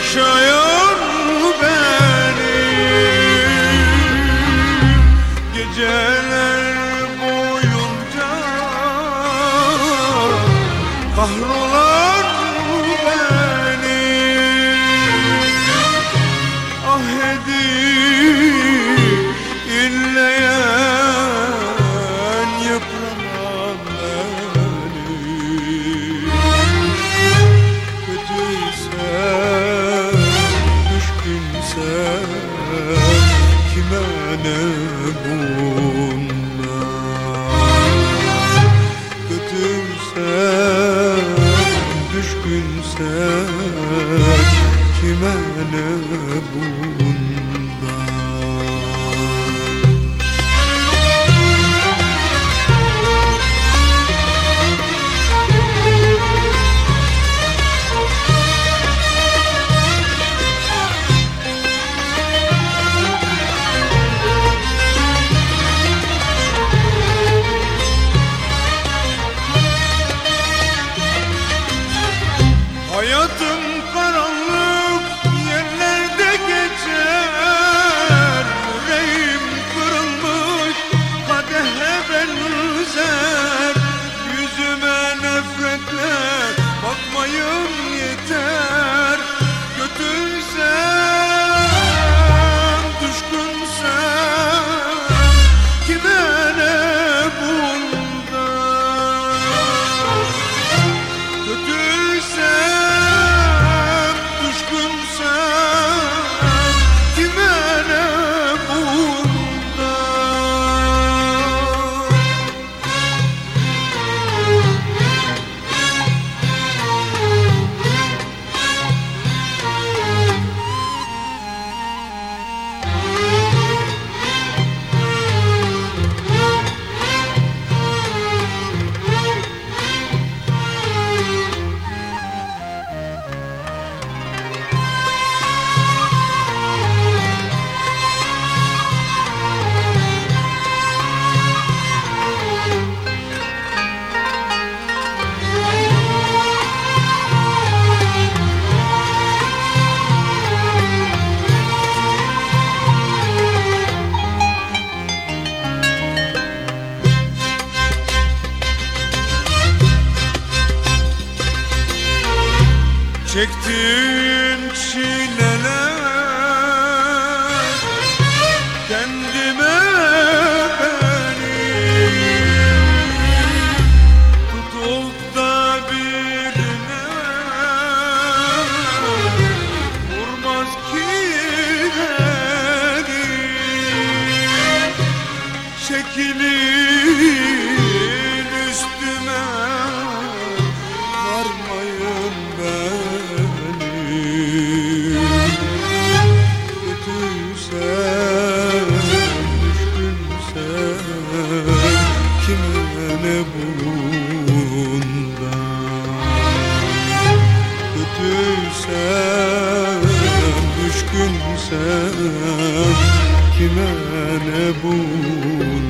yaşayan benim, geceler boyunca kahrolan benim. Ah edip inleyen yıpranan benim. Kötüysen, düşkünsen kime ne bunlar? Kötüysen, düşkünsen kime ne bunlar? Hayatım karanlık yerlerde geçer, yüreğim kırılmış kadehe benzer. Yüzüme nefretle bakmayın yeter. Kötüysen, düşkünsen kime ne bundan? Kötüysen, düşkünsen kime ne bundan? Çektiğim çileler kendime benim, tutup da birine vurmaz ki beni. Çekilin üstüme, varmayın benim. Kötüysen, düşkünsen kime ne bundan? Kötüysen, düşkünsen kime ne bundan?